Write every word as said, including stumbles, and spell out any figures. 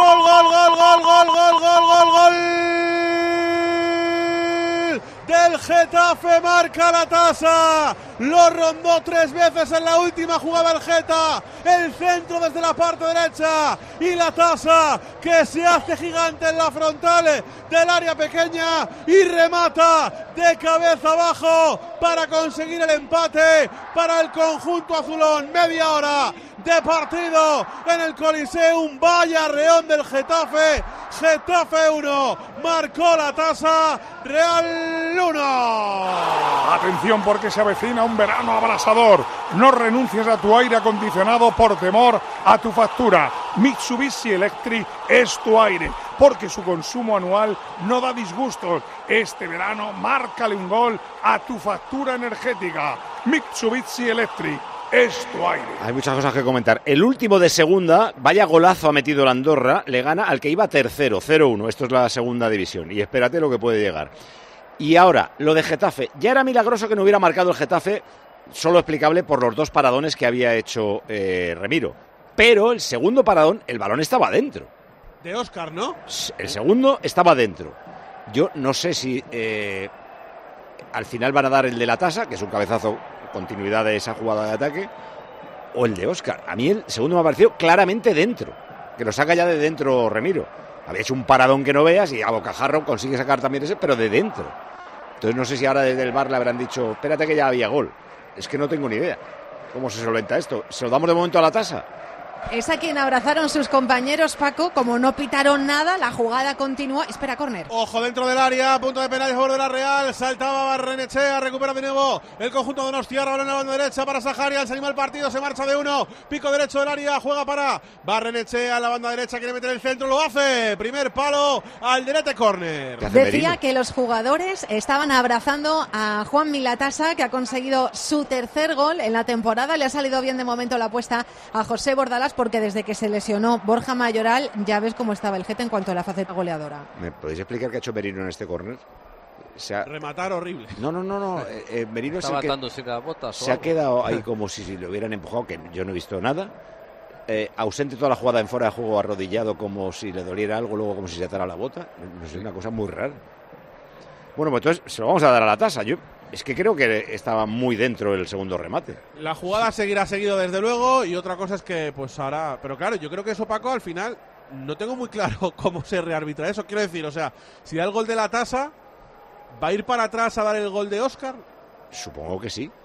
gol, gol, gol, gol, gol, gol, gol, gol, gol del Getafe, marca la tasa, lo rondó tres veces en la última jugada el Geta, el centro desde la parte derecha y la tasa que se hace gigante en la frontal del área pequeña y remata de cabeza abajo para conseguir el empate para el conjunto azulón. Media hora de partido en el Coliseum, vaya reón del Getafe, Getafe uno, marcó la tasa, Real uno. Atención porque se avecina un verano abrasador, no renuncies a tu aire acondicionado por temor a tu factura. Mitsubishi Electric es tu aire, porque su consumo anual no da disgustos. Este verano márcale un gol a tu factura energética. Mitsubishi Electric es tu aire. Hay muchas cosas que comentar. El último de segunda, vaya golazo ha metido el Andorra, le gana al que iba tercero, cero uno. Esto es la segunda división y espérate lo que puede llegar. Y ahora, lo de Getafe. Ya era milagroso que no hubiera marcado el Getafe, solo explicable por los dos paradones que había hecho eh, Remiro. Pero el segundo paradón, el balón estaba dentro. De Óscar, ¿no? El segundo estaba dentro. Yo no sé si eh, al final van a dar el de la tasa, que es un cabezazo, continuidad de esa jugada de ataque, o el de Óscar. A mí el segundo me ha parecido claramente dentro, que lo saca ya de dentro Remiro. Había hecho un paradón que no veas y a bocajarro consigue sacar también ese, pero de dentro. Entonces no sé si ahora desde el V A R le habrán dicho, espérate que ya había gol. Es que no tengo ni idea cómo se solventa esto. ¿Se lo damos de momento a la tasa? Es a quien abrazaron sus compañeros, Paco. Como no pitaron nada, la jugada continúa. Espera, córner. Ojo dentro del área, punto de penal a favor de la Real. Saltaba Barrenechea, recupera de nuevo el conjunto de Donostia. Balón en la banda derecha para Saharian. Se anima el partido, se marcha de uno. Pico derecho del área, juega para Barrenechea. La banda derecha quiere meter el centro, lo hace. Primer palo, Alderete, córner. Decía que los jugadores estaban abrazando a Juan Milatasa, que ha conseguido su tercer gol en la temporada. Le ha salido bien de momento la apuesta a José Bordalás, porque desde que se lesionó Borja Mayoral ya ves cómo estaba el Geta en cuanto a la faceta goleadora. ¿Me podéis explicar qué ha hecho Merino en este córner? Ha... Rematar horrible. No, no, no, no. Eh, eh, Merino estaba es el que las botas se ha quedado ahí como si, si lo hubieran empujado, que yo no he visto nada. Eh, ausente toda la jugada en fuera de juego, arrodillado como si le doliera algo, luego como si se atara la bota. No sé, una cosa muy rara. Bueno, pues entonces se lo vamos a dar a la tasa. Yo es que creo que estaba muy dentro el segundo remate. La jugada seguirá seguido desde luego, y otra cosa es que pues ahora, pero claro, yo creo que eso, Paco, al final no tengo muy claro cómo se rearbitra eso. Quiero decir, o sea, si da el gol de la tasa, ¿va a ir para atrás a dar el gol de Óscar? Supongo que sí.